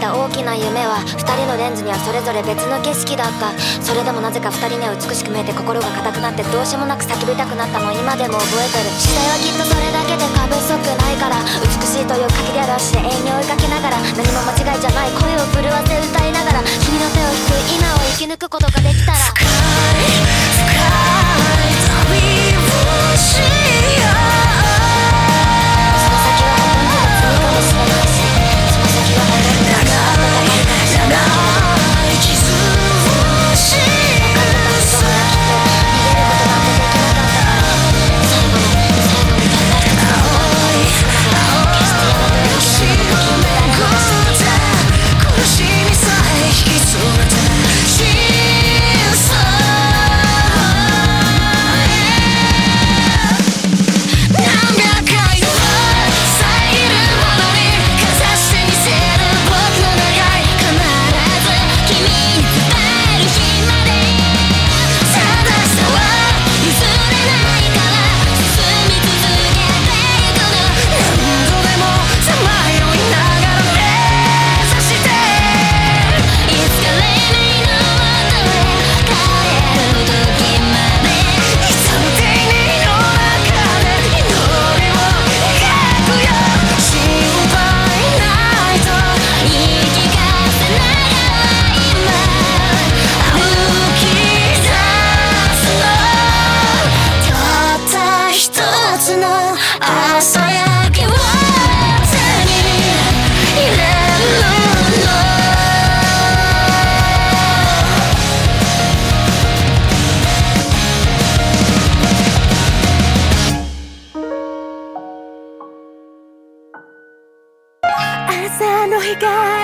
た大きな夢は二人のレンズにはそれぞれ別の景色だった。それでもなぜか二人には美しく見えて心が硬くなってどうしようもなく叫びたくなったのを今でも覚えてる。時代はきっとそれだけで過不足ないから、美しいという限りある足で永遠に追いかけながら、何も間違いじゃない声を震わせ歌いながら、君の手を引く今を生き抜くことができたら、深い旅をしよう。その先は本当に罪かもしれないし、その先は本当に長い傷をしよう。分かってた人がきっと逃げることなんてできなかったから、最後の最後にたった一つのことを決してやめてはいけないことみたいな話を聞いた。苦しみさえ引き連れて真相朝の光